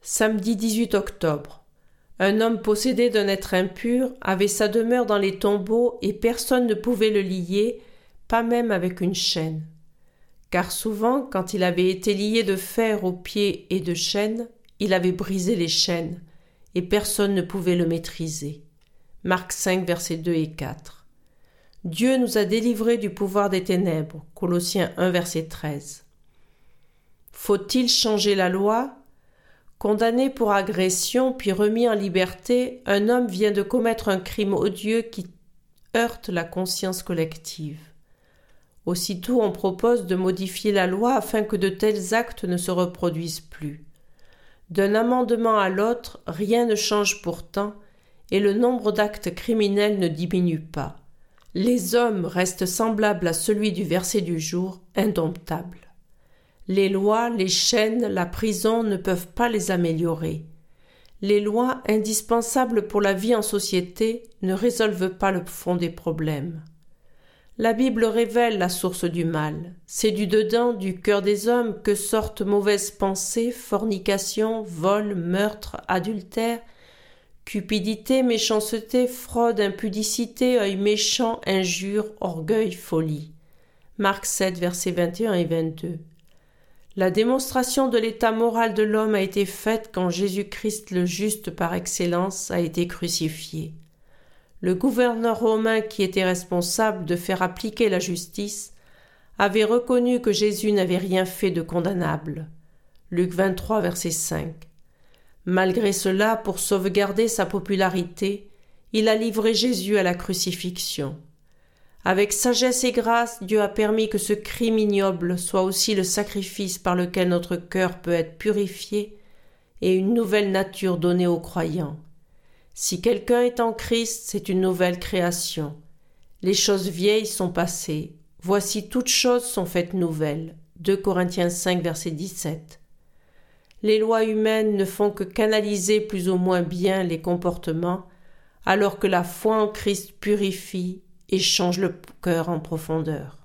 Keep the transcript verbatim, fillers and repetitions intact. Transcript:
Samedi dix-huit octobre. Un homme possédé d'un être impur avait sa demeure dans les tombeaux et personne ne pouvait le lier, pas même avec une chaîne. Car souvent, quand il avait été lié de fer aux pieds et de chaînes, il avait brisé les chaînes, et personne ne pouvait le maîtriser. Marc cinq, versets deux et quatre. Dieu nous a délivrés du pouvoir des ténèbres. Colossiens un, verset treize. Faut-il changer la loi ? Condamné pour agression puis remis en liberté, un homme vient de commettre un crime odieux qui heurte la conscience collective. Aussitôt, on propose de modifier la loi afin que de tels actes ne se reproduisent plus. D'un amendement à l'autre, rien ne change pourtant, et le nombre d'actes criminels ne diminue pas. Les hommes restent semblables à celui du verset du jour, indomptables. Les lois, les chaînes, la prison ne peuvent pas les améliorer. Les lois, indispensables pour la vie en société, ne résolvent pas le fond des problèmes. La Bible révèle la source du mal. C'est du dedans, du cœur des hommes, que sortent mauvaises pensées, fornication, vol, meurtre, adultère, cupidité, méchanceté, fraude, impudicité, œil méchant, injure, orgueil, folie. Marc sept, versets vingt et un et vingt-deux. La démonstration de l'état moral de l'homme a été faite quand Jésus-Christ, le juste par excellence, a été crucifié. Le gouverneur romain qui était responsable de faire appliquer la justice avait reconnu que Jésus n'avait rien fait de condamnable. Luc vingt-trois, verset cinq. Malgré cela, pour sauvegarder sa popularité, il a livré Jésus à la crucifixion. Avec sagesse et grâce, Dieu a permis que ce crime ignoble soit aussi le sacrifice par lequel notre cœur peut être purifié et une nouvelle nature donnée aux croyants. Si quelqu'un est en Christ, c'est une nouvelle création. Les choses vieilles sont passées. Voici toutes choses sont faites nouvelles. deux Corinthiens cinq, verset dix-sept. Les lois humaines ne font que canaliser plus ou moins bien les comportements, alors que la foi en Christ purifie et change le cœur en profondeur.